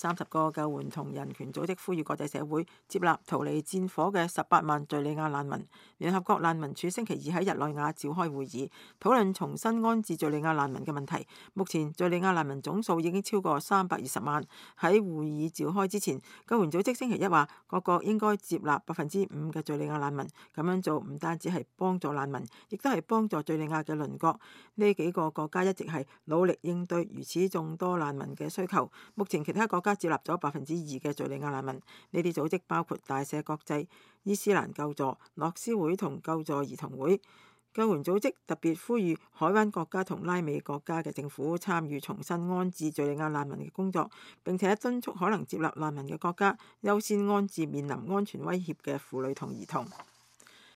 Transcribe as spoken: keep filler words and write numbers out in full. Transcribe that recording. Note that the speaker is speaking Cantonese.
三十個救援同人權組織呼籲國際社會接納逃離戰火嘅十八萬敘利亞難民。聯合國難民署星期二喺日內瓦召開會議，討論重新安置敘利亞難民嘅問題。目前敘利亞難民總數已經超過三百二十萬。喺會議召開之前，救援組織星期一話，各國應該接納百分之五嘅敘利亞難民。咁樣做唔單止係幫助難民，亦都係幫助敘利亞嘅鄰國。呢幾個國家一直係努力應對如此眾多難民嘅需求。目前其他國家接納咗百分之二嘅敘利亞難民。呢啲組織包括大赦國際、伊斯蘭救助、諾斯會同救助兒童會。救援組織特別呼籲海灣國家同拉美國家嘅政府參與重新安置敘利亞難民嘅工作，並且敦促可能接納難民嘅國家優先安置面臨安全威脅嘅婦女同兒童。